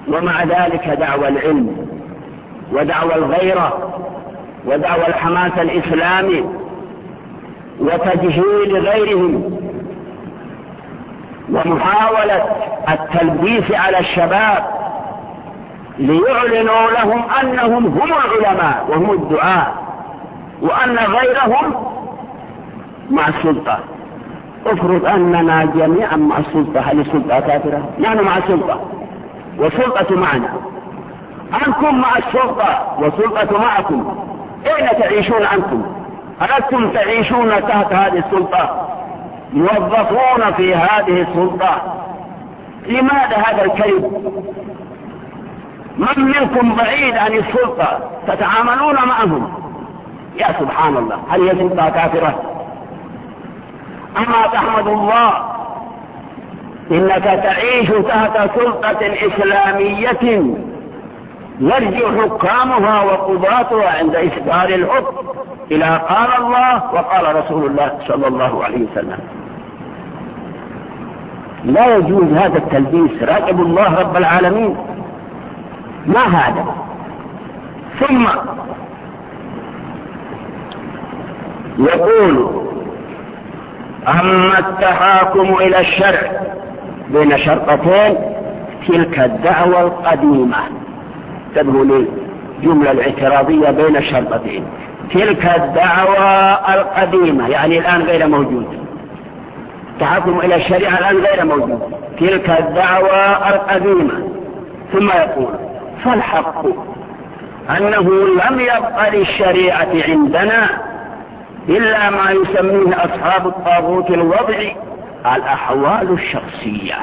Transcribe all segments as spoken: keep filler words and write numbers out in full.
ومع ذلك دعوى العلم ودعوى الغيرة ودعوى الحماس الإسلامي وتجهيل غيرهم ومحاولة التلبيس على الشباب ليعلنوا لهم أنهم هم العلماء وهم الدعاء وأن غيرهم مع السلطة. افرض أننا جميعا مع السلطة، هل السلطة كافرة؟ نحن مع السلطة والسلطة معنا، أنتم مع السلطة والسلطة معكم، أين تعيشون أنتم؟ ألستم تعيشون تحت هذه السلطة، موظفون في هذه السلطة؟ لماذا هذا الكذب؟ من منكم بعيد عن السلطة تتعاملون معهم؟ يا سبحان الله، هل هي سلطة كافرة؟ أما تحمد الله إنك تعيش تحت سلطة إسلامية يرجع حكامها وقضاتها عند إصدار الحكم إلى قال الله وقال رسول الله صلى الله عليه وسلم. لا يجوز هذا التلبيس، راقبوا الله رب العالمين. ما هذا؟ ثم يقول أما التحاكم إلى الشرع بين شرطتين، تلك الدعوة القديمة. تبهوا لي جملة الاعتراضية بين الشرطتين، تلك الدعوة القديمة يعني الآن غير موجود، التحاكم إلى الشريعة الآن غير موجود، تلك الدعوة القديمة. ثم يقول فالحق أنه لم يبق للشريعة عندنا إلا ما يسميه أصحاب الطاغوت الوضعي الأحوال الشخصية.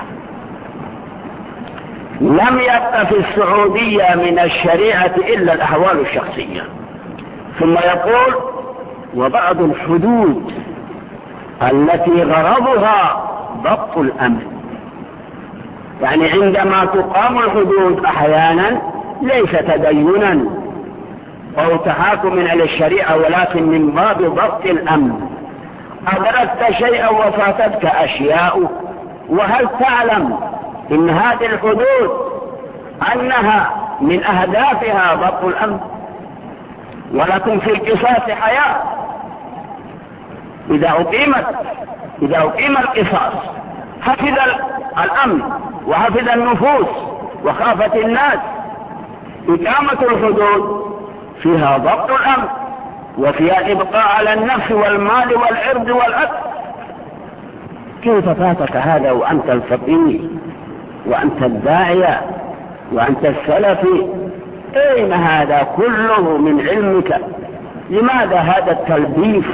لم يبق في السعودية من الشريعة إلا الأحوال الشخصية. ثم يقول وبعض الحدود التي غرضها ضبط الأمن، يعني عندما تقام الحدود أحيانا ليس تدينا أو تحاكم إلى الشريعة ولكن من باب ضبط الأمن. أدركت شيئا وفاتتك أشياء، وهل تعلم إن هذه الحدود أنها من أهدافها ضبط الأمن؟ ولكن في القصاص حياة. إذا أقيمت إذا أقيم القصاص حفظ الأمن وحفظ النفوس وخافت الناس. إقامة الحدود فيها ضبط الأمن وفيها إبقاء على النفس والمال والعرض والأكل. كيف فاتك هذا وأنت الفقيه وأنت الداعية وأنت السلفي؟ أين هذا كله من علمك؟ لماذا هذا التلبيس؟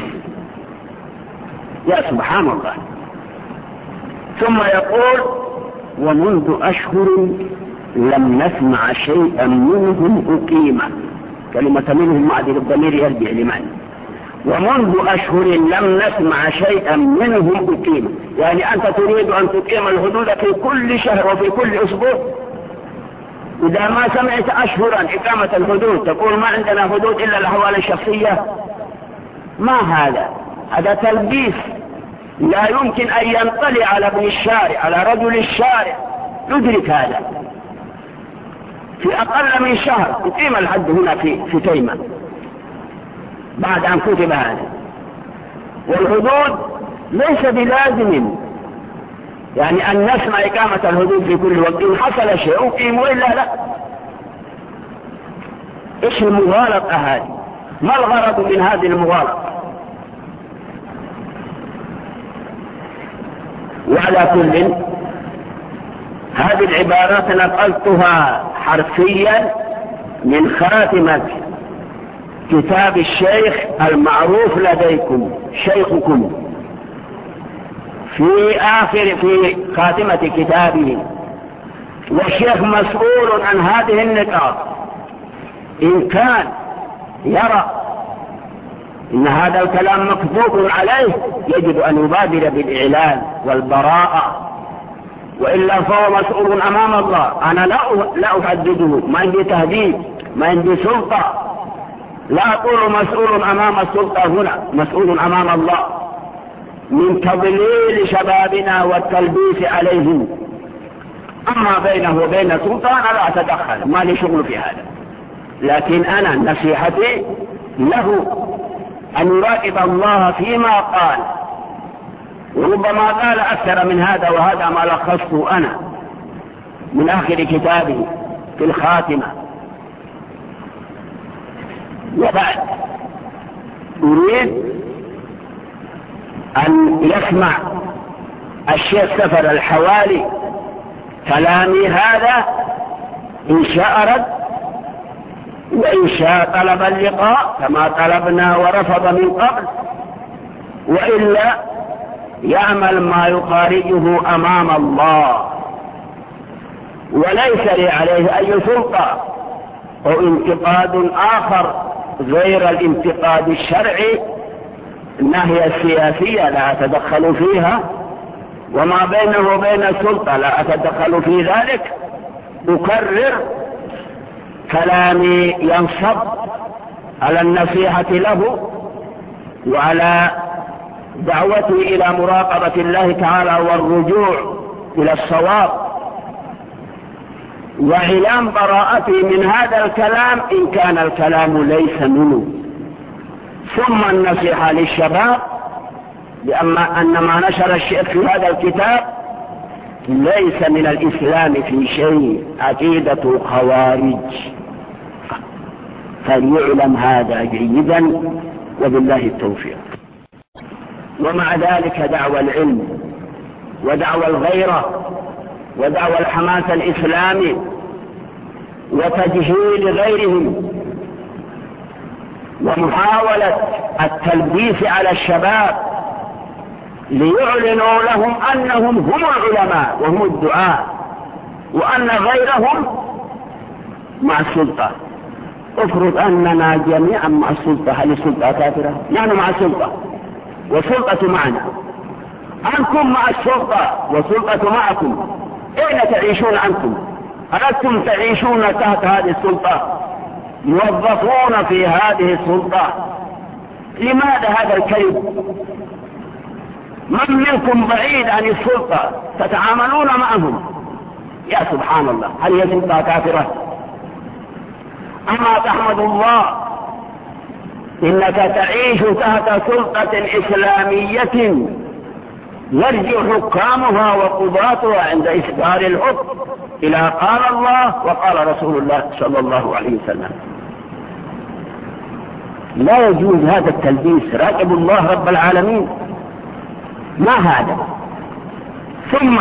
يا سبحان الله. ثم يقول ومنذ أشهر لم نسمع شيئا منهم أقيمة. كلمة منهم معدل الضمير يرجع لمن؟ ومنذ أشهر لم نسمع شيئا منهم أقيمة، يعني أنت تريد أن تقيم الحدود في كل شهر وفي كل أسبوع. إذا ما سمعت أشهرا إقامة الحدود تقول ما عندنا حدود إلا الأحوال الشخصية. ما هذا؟ هذا تلبيس. لا يمكن أن ينطلع على ابن الشارع على رجل الشارع يدرك هذا. في أقل من شهر يقيم الحد هنا في في تيمة بعد أن كتب هذا. والحدود ليس بلازم يعني أن نسمع إقامة الحدود في كل وقت، إن حصل شيء أقيم وإلا لا. إيش المغالطة هذه؟ ما الغرض من هذه المغالطة؟ وعلى كل هذه العبارات نقلتها حرفيا من خاتمة كتاب الشيخ المعروف لديكم شيخكم في آخر في خاتمة كتابه. والشيخ مسؤول عن هذه النقاط. إن كان يرى إن هذا الكلام مكذوب عليه يجب أن يبادر بالإعلان والبراءة، وإلا فهو مسؤول أمام الله. أنا لا لا أحدده، ما عندي تهديد، ما عندي سلطة. لا أقول مسؤول أمام السلطة هنا، مسؤول أمام الله من تضليل شبابنا والتلبيس عليهم. أما بينه وبين سلطان لا أتدخل، ما لي شغل في هذا، لكن أنا نصيحتي له أن يراقب الله فيما قال، وربما قال أكثر من هذا، وهذا ما لخصته أنا من آخر كتابه في الخاتمة. وبعد أريد أن يسمع الشيخ سفر الحوالي كلامي هذا، إن شاء رد، وإن شاء طلب اللقاء كما طلبنا ورفض من قبل، وإلا يعمل ما يخارجه أمام الله، وليس لي عليه أي سلطة أو انتقاد آخر غير الانتقاد الشرعي. الناحية السياسية لا أتدخل فيها، وما بينه وبين السلطة لا أتدخل في ذلك. أكرر كلامي ينصب على النصيحة له وعلى دعوتي إلى مراقبة الله تعالى والرجوع إلى الصواب، وإعلام براءتي من هذا الكلام إن كان الكلام ليس منه. ثم النصيحة للشباب بأما أن ما نشر الشيخ في هذا الكتاب ليس من الإسلام في شيء، عقيدة خوارج، فليعلم هذا جيدا، وبالله التوفيق. ومع ذلك دعوى العلم ودعوى الغيرة ودعوى الحماس الإسلامي وتجهيل غيرهم ومحاولة التلبيس على الشباب ليعلنوا لهم أنهم هم العلماء وهم الدعاء، وأن غيرهم مع السلطة. افرض أننا جميعا مع السلطة، هل السلطة كافرة؟ نحن مع السلطة والسلطة معنا، أنتم مع السلطة والسلطة معكم، أين تعيشون أنتم؟ ألستم تعيشون تحت هذه السلطة، موظفون في هذه السلطة؟ لماذا هذا الكذب؟ من منكم بعيد عن السلطة تتعاملون معهم؟ يا سبحان الله، هل هي سلطة كافرة؟ أما تحمد الله إنك تعيش تحت سلطة إسلامية يرجع حكامها وقضاتها عند إصدار الحكم إلى قال الله وقال رسول الله صلى الله عليه وسلم. لا يجوز هذا التلبيس، راقبوا الله رب العالمين. ما هذا؟ ثم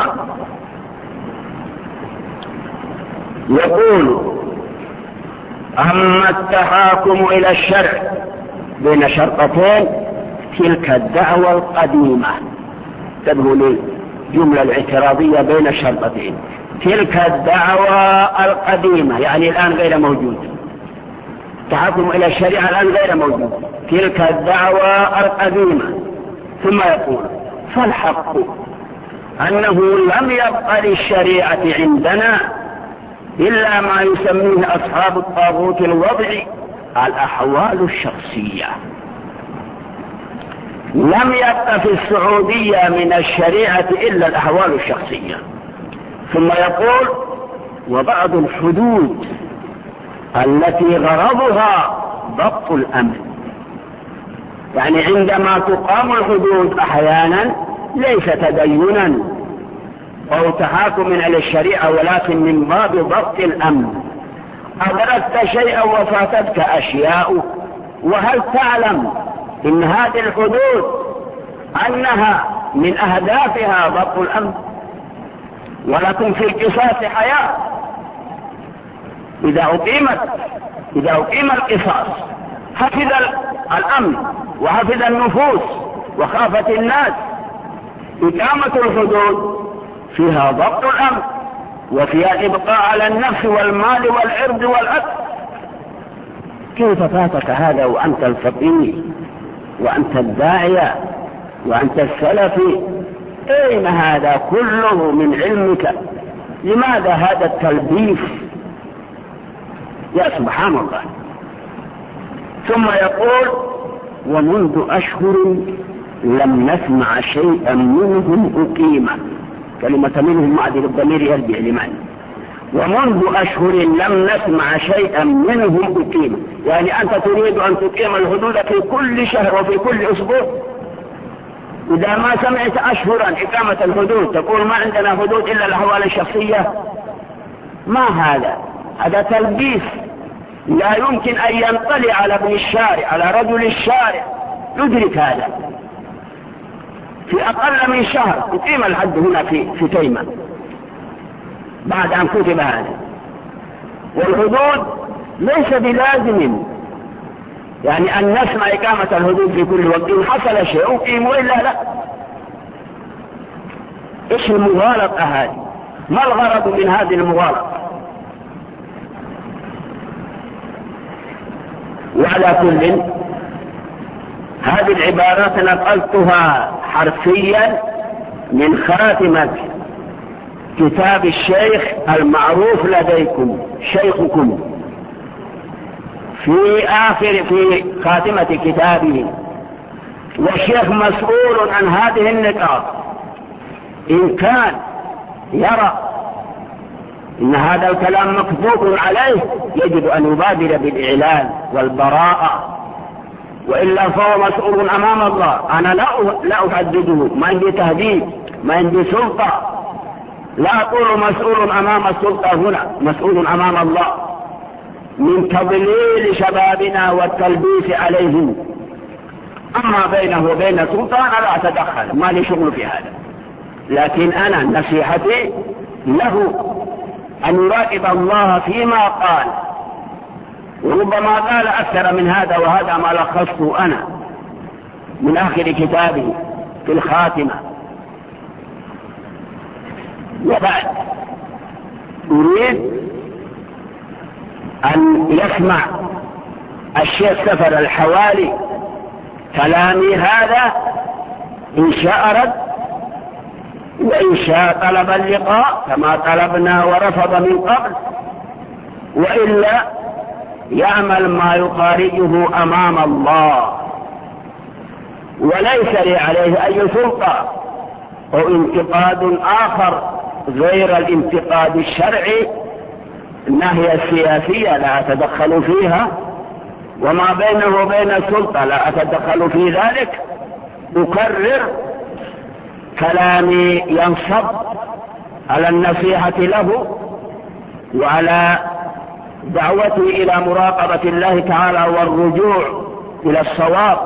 يقول: أما التحاكم إلى الشرع بين شرطتين، تلك الدعوة القديمة. انتبهوا للجملة الاعتراضية بين الشرطتين، تلك الدعوة القديمة، يعني الآن غير موجود. التحاكم إلى الشريعة الآن غير موجود، تلك الدعوة القديمة. ثم يقول: فالحق أنه لم يبق للشريعة عندنا إلا ما يسميه أصحاب الطاغوت الوضعي الأحوال الشخصية. لم يبق في السعودية من الشريعة إلا الأحوال الشخصية. ثم يقول: وبعض الحدود التي غرضها ضبط الأمن، يعني عندما تقام الحدود أحيانا ليس تدينا أو تحاكم على الشريعة، ولكن من باب ضبط الأمن. أدركت شيئا وفاتتك أشياء، وهل تعلم إن هذه الحدود أنها من أهدافها ضبط الأمن؟ ولكن في القصاص حياة. إذا أقيمت إذا أقيم القصاص حفظ الأمن وحفظ النفوس وخافت الناس. إقامة الحدود فيها ضبط الأمن وفيها الإبقاء على النفس والمال والعرض والأكل. كيف فاتك هذا وأنت الفقيه وأنت الداعية وأنت السلفي؟ أين هذا كله من علمك؟ لماذا هذا التلبيس؟ يا سبحان الله. ثم يقول: ومنذ أشهر لم نسمع شيئا منهم أقيما. كلمة منهم معدل الضمير يرجع لمن. ومنذ أشهر لم نسمع شيئا منهم أقيم، يعني أنت تريد أن تقيم الحدود في كل شهر وفي كل أسبوع. إذا ما سمعت أشهرا إقامة الحدود تقول ما عندنا حدود إلا الأحوال الشخصية، ما هذا؟ هذا تلبيس. لا يمكن أن ينطلع على ابن الشارع على رجل الشارع يدرك هذا. في أقل من شهر يقيم الحد هنا في في تيمة بعد أن كتب هذا. والحدود ليس بلازم يعني أن نسمع إقامة الحدود في كل وقت، إن حصل شيء أقيم وإلا لا. إيش المغالطة هذه؟ ما الغرض من هذه المغالطة؟ وعلى كل هذه العبارات نقلتها حرفيا من خاتمة كتاب الشيخ المعروف لديكم شيخكم في آخر في خاتمة كتابه. والشيخ مسؤول عن هذه النقاط. إن كان يرى إن هذا الكلام مكذوب عليه يجب أن يبادر بالإعلان والبراءة، وإلا فهو مسؤول أمام الله. أنا لا لا أحدده، ما عندي تهديد، ما عندي سلطة، لا أقول مسؤول أمام السلطة هنا، مسؤول أمام الله من تضليل شبابنا والتلبيس عليهم. أما بينه وبين السلطة أنا لا أتدخل، ما لي شغل في هذا. لكن أنا نصيحتي له أن يراقب الله فيما قال، وربما قال أكثر من هذا، وهذا ما لخصته أنا من آخر كتابه في الخاتمة. وبعد أريد أن يسمع الشيخ سفر الحوالي كلامي هذا، إن شاء رد، وإن شاء طلب اللقاء كما طلبنا ورفض من قبل، وإلا يعمل ما يخارجه أمام الله. وليس لي عليه أي سلطة أو انتقاد آخر غير الانتقاد الشرعي. الناحية السياسية لا أتدخل فيها، وما بينه وبين السلطة لا أتدخل في ذلك. أكرر كلامي ينصب على النصيحة له وعلى دعوتي إلى مراقبة الله تعالى والرجوع إلى الصواب،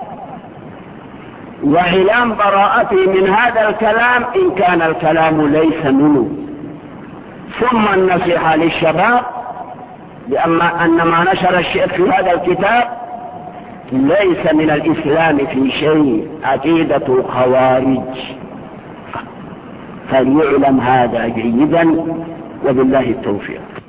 وإعلام براءتي من هذا الكلام إن كان الكلام ليس منه. ثم النصيحة للشباب بأما أن ما نشر الشيخ في هذا الكتاب ليس من الإسلام في شيء، عقيدة خوارج، فليعلم هذا جيدا، وبالله التوفيق.